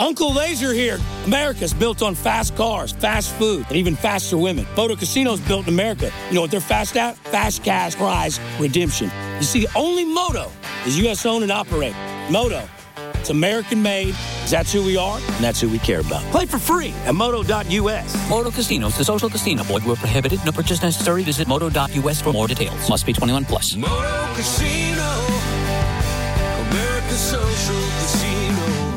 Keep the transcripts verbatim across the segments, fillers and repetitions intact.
Uncle Laser here. America's built on fast cars, fast food, and even faster women. Moto Casino's built in America. You know what they're fast at? Fast cash prize redemption. You see, only Moto is U S owned and operated. Moto, it's American made. That's who we are, and that's who we care about. Play for free at moto dot U S. Moto Casinos, the social casino. Void where prohibited. No purchase necessary. Visit moto dot U S for more details. Must be twenty-one plus. Moto Casino, America's social casino.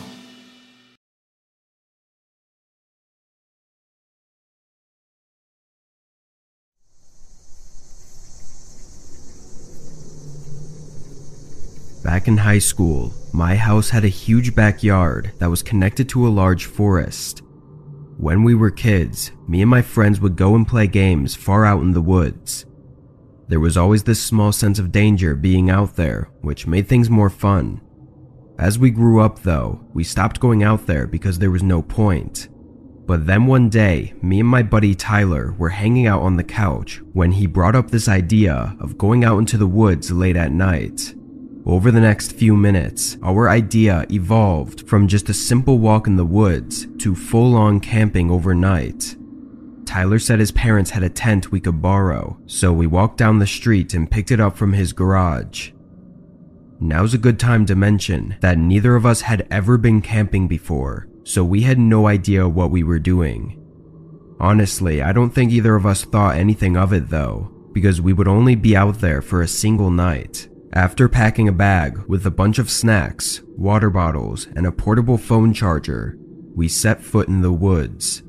Back in high school, my house had a huge backyard that was connected to a large forest. When we were kids, me and my friends would go and play games far out in the woods. There was always this small sense of danger being out there, which made things more fun. As we grew up though, we stopped going out there because there was no point. But then one day, me and my buddy Tyler were hanging out on the couch when he brought up this idea of going out into the woods late at night. Over the next few minutes, our idea evolved from just a simple walk in the woods to full-on camping overnight. Tyler said his parents had a tent we could borrow, so we walked down the street and picked it up from his garage. Now's a good time to mention that neither of us had ever been camping before, so we had no idea what we were doing. Honestly, I don't think either of us thought anything of it though, because we would only be out there for a single night. After packing a bag with a bunch of snacks, water bottles, and a portable phone charger, we set foot in the woods.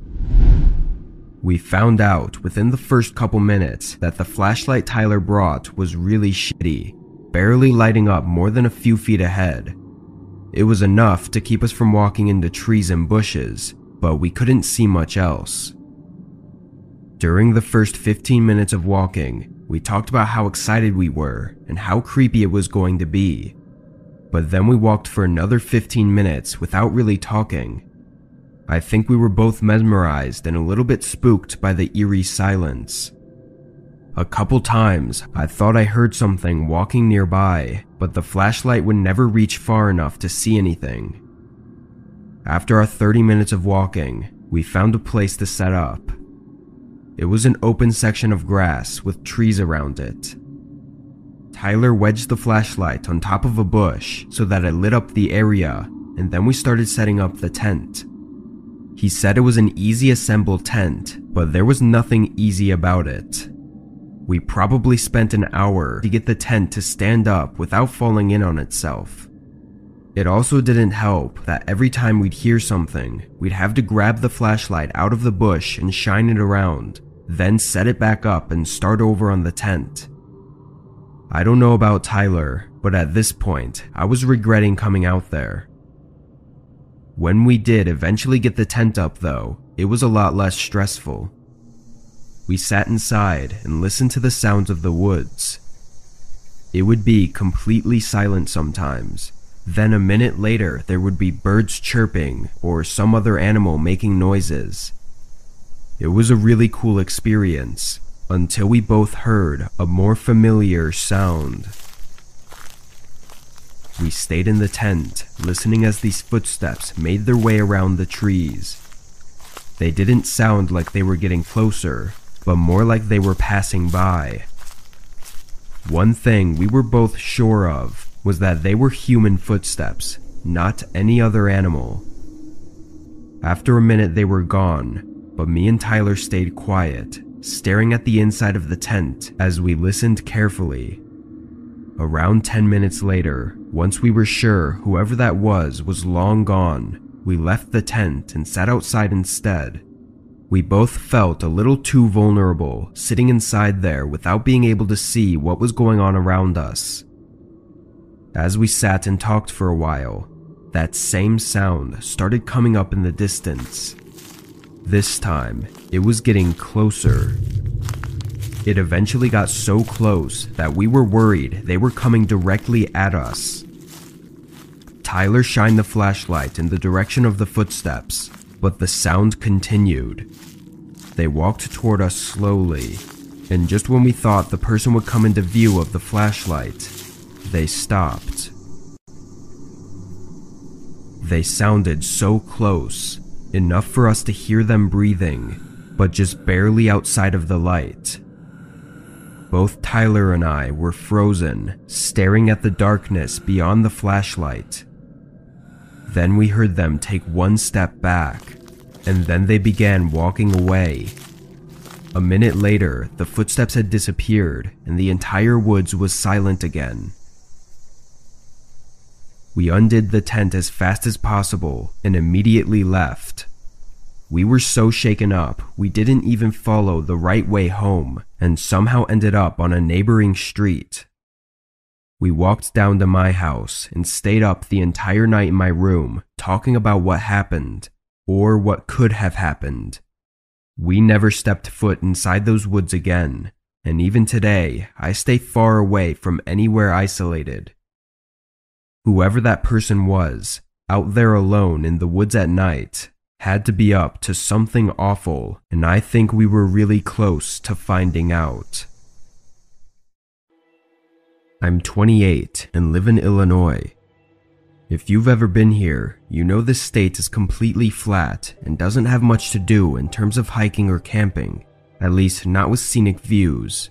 We found out within the first couple minutes that the flashlight Tyler brought was really shitty, barely lighting up more than a few feet ahead. It was enough to keep us from walking into trees and bushes, but we couldn't see much else. During the first fifteen minutes of walking, we talked about how excited we were and how creepy it was going to be. But then we walked for another fifteen minutes without really talking. I think we were both mesmerized and a little bit spooked by the eerie silence. A couple times, I thought I heard something walking nearby, but the flashlight would never reach far enough to see anything. After our thirty minutes of walking, we found a place to set up. It was an open section of grass with trees around it. Tyler wedged the flashlight on top of a bush so that it lit up the area, and then we started setting up the tent. He said it was an easy assembled tent, but there was nothing easy about it. We probably spent an hour to get the tent to stand up without falling in on itself. It also didn't help that every time we'd hear something, we'd have to grab the flashlight out of the bush and shine it around, then set it back up and start over on the tent. I don't know about Tyler, but at this point, I was regretting coming out there. When we did eventually get the tent up though, it was a lot less stressful. We sat inside and listened to the sounds of the woods. It would be completely silent sometimes. Then a minute later, there would be birds chirping or some other animal making noises. It was a really cool experience, until we both heard a more familiar sound. We stayed in the tent, listening as these footsteps made their way around the trees. They didn't sound like they were getting closer, but more like they were passing by. One thing we were both sure of was that they were human footsteps, not any other animal. After a minute they were gone, but me and Tyler stayed quiet, staring at the inside of the tent as we listened carefully. Around ten minutes later, once we were sure whoever that was was long gone, we left the tent and sat outside instead. We both felt a little too vulnerable sitting inside there without being able to see what was going on around us. As we sat and talked for a while, that same sound started coming up in the distance. This time, it was getting closer. It eventually got so close that we were worried they were coming directly at us. Tyler shined the flashlight in the direction of the footsteps, but the sound continued. They walked toward us slowly, and just when we thought the person would come into view of the flashlight, they stopped. They sounded so close, enough for us to hear them breathing, but just barely outside of the light. Both Tyler and I were frozen, staring at the darkness beyond the flashlight. Then we heard them take one step back, and then they began walking away. A minute later, the footsteps had disappeared, and the entire woods was silent again. We undid the tent as fast as possible and immediately left. We were so shaken up, we didn't even follow the right way home and somehow ended up on a neighboring street. We walked down to my house and stayed up the entire night in my room talking about what happened, or what could have happened. We never stepped foot inside those woods again, and even today, I stay far away from anywhere isolated. Whoever that person was, out there alone in the woods at night, had to be up to something awful, and I think we were really close to finding out. I'm twenty-eight and live in Illinois. If you've ever been here, you know this state is completely flat and doesn't have much to do in terms of hiking or camping, at least not with scenic views.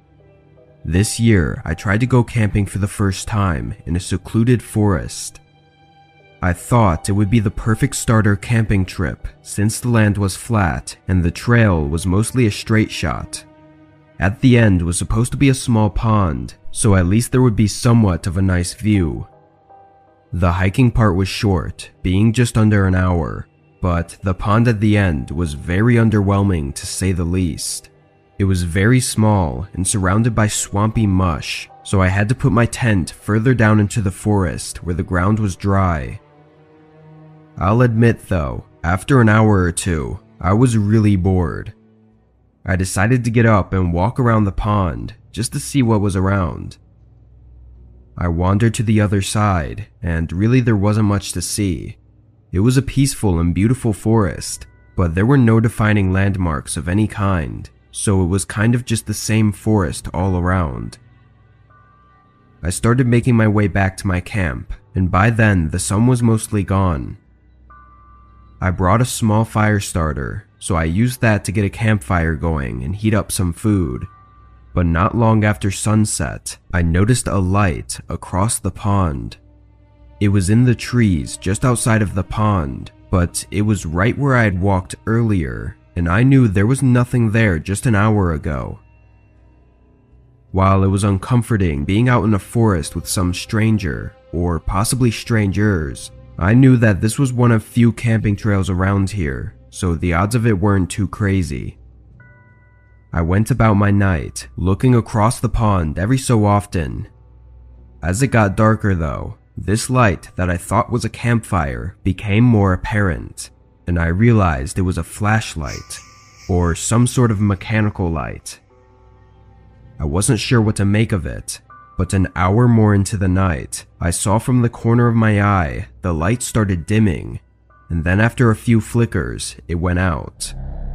This year, I tried to go camping for the first time in a secluded forest. I thought it would be the perfect starter camping trip since the land was flat and the trail was mostly a straight shot. At the end was supposed to be a small pond, so at least there would be somewhat of a nice view. The hiking part was short, being just under an hour, but the pond at the end was very underwhelming to say the least. It was very small and surrounded by swampy mush, so I had to put my tent further down into the forest where the ground was dry. I'll admit though, after an hour or two, I was really bored. I decided to get up and walk around the pond just to see what was around. I wandered to the other side, and really there wasn't much to see. It was a peaceful and beautiful forest, but there were no defining landmarks of any kind, so it was kind of just the same forest all around. I started making my way back to my camp, and by then the sun was mostly gone. I brought a small fire starter, so I used that to get a campfire going and heat up some food. But not long after sunset, I noticed a light across the pond. It was in the trees just outside of the pond, but it was right where I had walked earlier, and I knew there was nothing there just an hour ago. While it was uncomforting being out in a forest with some stranger, or possibly strangers, I knew that this was one of few camping trails around here, so the odds of it weren't too crazy. I went about my night, looking across the pond every so often. As it got darker though, this light that I thought was a campfire became more apparent, and I realized it was a flashlight, or some sort of mechanical light. I wasn't sure what to make of it, but an hour more into the night, I saw from the corner of my eye the light started dimming, and then after a few flickers, it went out.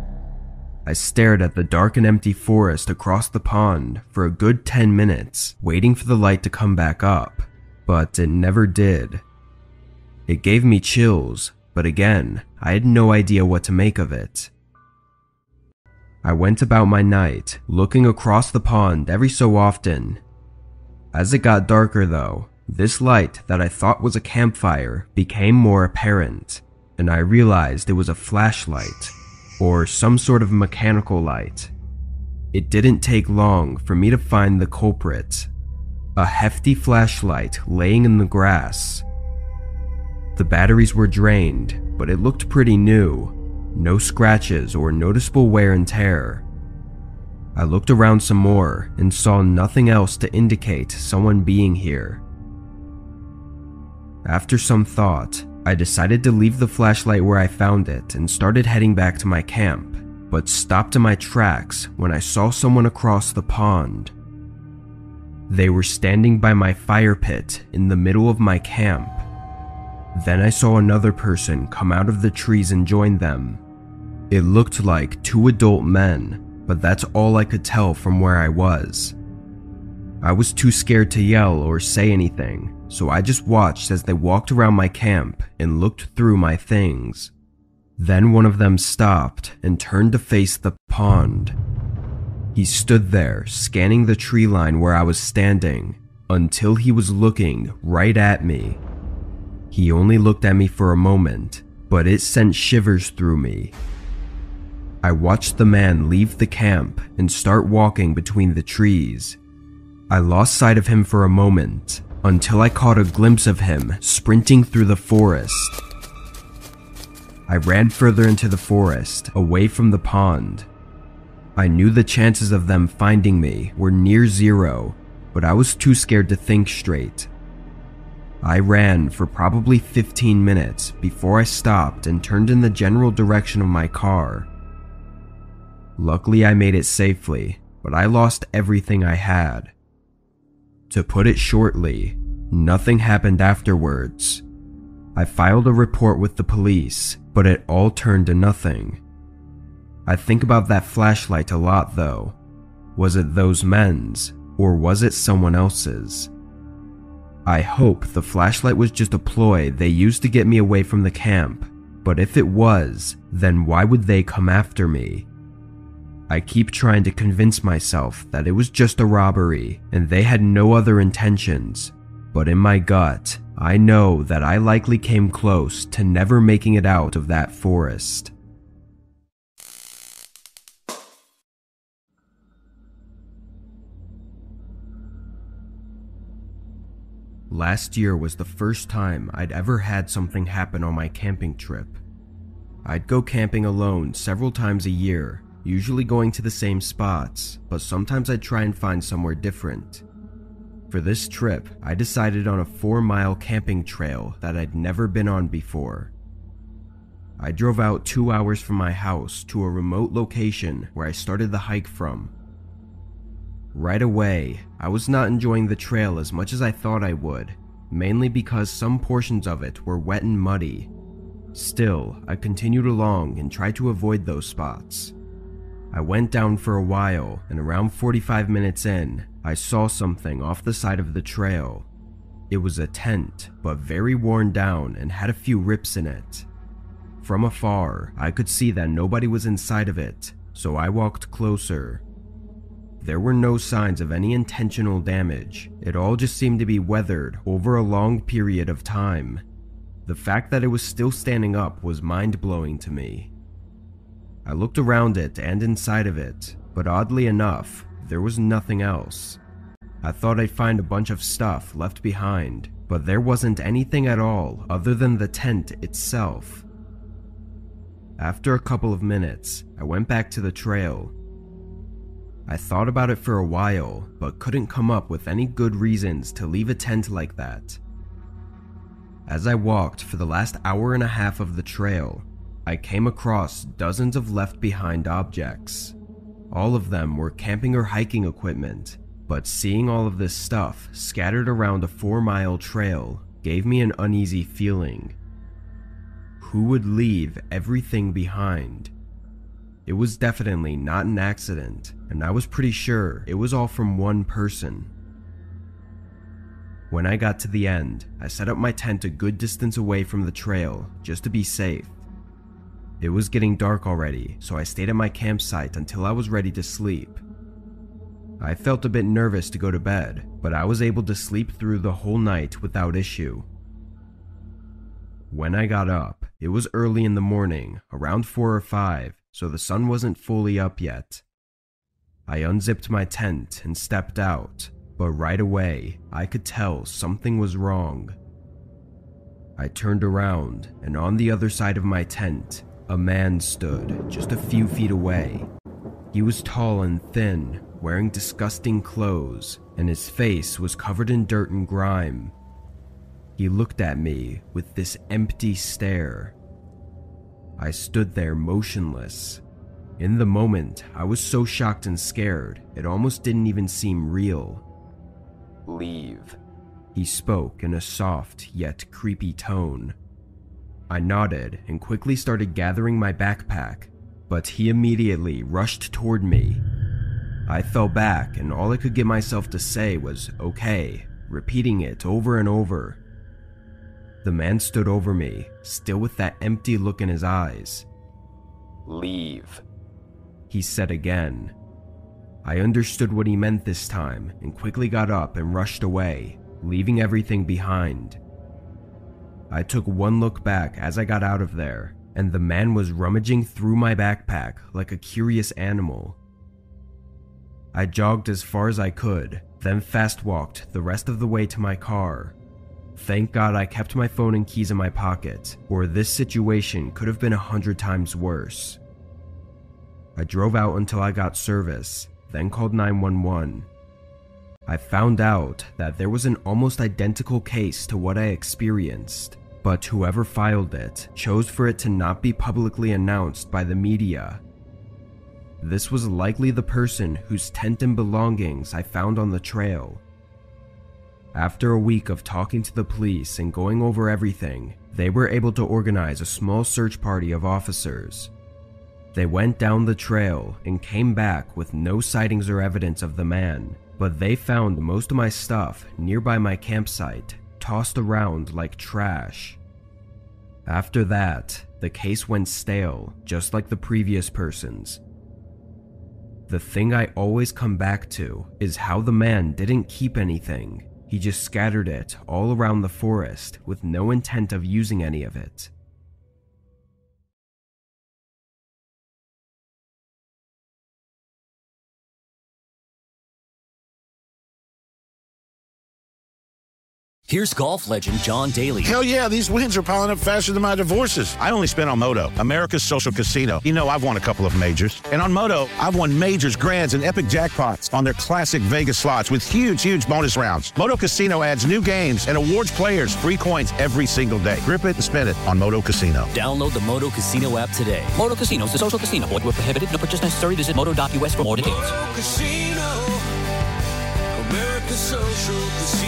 I stared at the dark and empty forest across the pond for a good ten minutes, waiting for the light to come back up, but it never did. It gave me chills, but again, I had no idea what to make of it. I went about my night, looking across the pond every so often. As it got darker though, this light that I thought was a campfire became more apparent, and I realized it was a flashlight, or some sort of mechanical light. It didn't take long for me to find the culprit. A hefty flashlight laying in the grass. The batteries were drained, but it looked pretty new. No scratches or noticeable wear and tear. I looked around some more and saw nothing else to indicate someone being here. After some thought, I decided to leave the flashlight where I found it and started heading back to my camp, but stopped in my tracks when I saw someone across the pond. They were standing by my fire pit in the middle of my camp. Then I saw another person come out of the trees and join them. It looked like two adult men, but that's all I could tell from where I was. I was too scared to yell or say anything, so I just watched as they walked around my camp and looked through my things. Then one of them stopped and turned to face the pond. He stood there, scanning the tree line where I was standing, until he was looking right at me. He only looked at me for a moment, but it sent shivers through me. I watched the man leave the camp and start walking between the trees. I lost sight of him for a moment, until I caught a glimpse of him sprinting through the forest. I ran further into the forest, away from the pond. I knew the chances of them finding me were near zero, but I was too scared to think straight. I ran for probably fifteen minutes before I stopped and turned in the general direction of my car. Luckily, I made it safely, but I lost everything I had. To put it shortly, nothing happened afterwards. I filed a report with the police, but it all turned to nothing. I think about that flashlight a lot though. Was it those men's, or was it someone else's? I hope the flashlight was just a ploy they used to get me away from the camp, but if it was, then why would they come after me? I keep trying to convince myself that it was just a robbery and they had no other intentions, but in my gut, I know that I likely came close to never making it out of that forest. Last year was the first time I'd ever had something happen on my camping trip. I'd go camping alone several times a year, usually going to the same spots, but sometimes I'd try and find somewhere different. For this trip, I decided on a four-mile camping trail that I'd never been on before. I drove out two hours from my house to a remote location where I started the hike from. Right away, I was not enjoying the trail as much as I thought I would, mainly because some portions of it were wet and muddy. Still, I continued along and tried to avoid those spots. I went down for a while, and around forty-five minutes in, I saw something off the side of the trail. It was a tent, but very worn down and had a few rips in it. From afar, I could see that nobody was inside of it, so I walked closer. There were no signs of any intentional damage. It all just seemed to be weathered over a long period of time. The fact that it was still standing up was mind-blowing to me. I looked around it and inside of it, but oddly enough, there was nothing else. I thought I'd find a bunch of stuff left behind, but there wasn't anything at all other than the tent itself. After a couple of minutes, I went back to the trail. I thought about it for a while, but couldn't come up with any good reasons to leave a tent like that. As I walked for the last hour and a half of the trail, I came across dozens of left-behind objects. All of them were camping or hiking equipment, but seeing all of this stuff scattered around a four-mile trail gave me an uneasy feeling. Who would leave everything behind? It was definitely not an accident, and I was pretty sure it was all from one person. When I got to the end, I set up my tent a good distance away from the trail, just to be safe. It was getting dark already, so I stayed at my campsite until I was ready to sleep. I felt a bit nervous to go to bed, but I was able to sleep through the whole night without issue. When I got up, it was early in the morning, around four or five, so the sun wasn't fully up yet. I unzipped my tent and stepped out, but right away, I could tell something was wrong. I turned around, and on the other side of my tent, a man stood just a few feet away. He was tall and thin, wearing disgusting clothes, and his face was covered in dirt and grime. He looked at me with this empty stare. I stood there motionless. In the moment, I was so shocked and scared, it almost didn't even seem real. "Leave," he spoke in a soft yet creepy tone. I nodded and quickly started gathering my backpack, but he immediately rushed toward me. I fell back and all I could get myself to say was, "Okay," repeating it over and over. The man stood over me, still with that empty look in his eyes. "Leave," he said again. I understood what he meant this time and quickly got up and rushed away, leaving everything behind. I took one look back as I got out of there, and the man was rummaging through my backpack like a curious animal. I jogged as far as I could, then fast walked the rest of the way to my car. Thank God I kept my phone and keys in my pocket, or this situation could have been a hundred times worse. I drove out until I got service, then called nine one one. I found out that there was an almost identical case to what I experienced, but whoever filed it chose for it to not be publicly announced by the media. This was likely the person whose tent and belongings I found on the trail. After a week of talking to the police and going over everything, they were able to organize a small search party of officers. They went down the trail and came back with no sightings or evidence of the man, but they found most of my stuff nearby my campsite, tossed around like trash. After that, the case went stale, just like the previous person's. The thing I always come back to is how the man didn't keep anything. He just scattered it all around the forest with no intent of using any of it. Here's golf legend John Daly. Hell yeah, these wins are piling up faster than my divorces. I only spent on Moto, America's social casino. You know I've won a couple of majors. And on Moto, I've won majors, grands, and epic jackpots on their classic Vegas slots with huge, huge bonus rounds. Moto Casino adds new games and awards players free coins every single day. Grip it and spin it on Moto Casino. Download the Moto Casino app today. Moto Casino is a social casino. Void where prohibited. No purchase necessary. Visit moto dot U S for more details. Moto Casino, America's social casino.